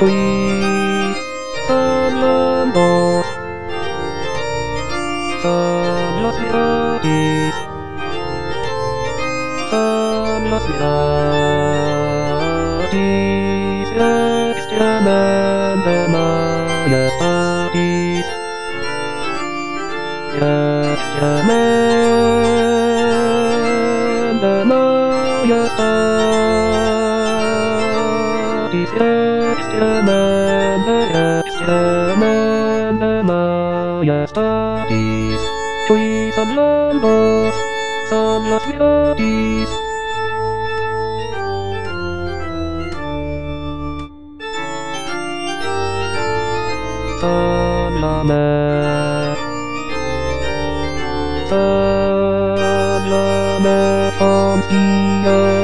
Tweet. Son los gratis. Son los gratis. Extremamente majestuosos. Extremamente majestuosos. Extremamente majestuosos. Tweet son los gratis. Son la mejor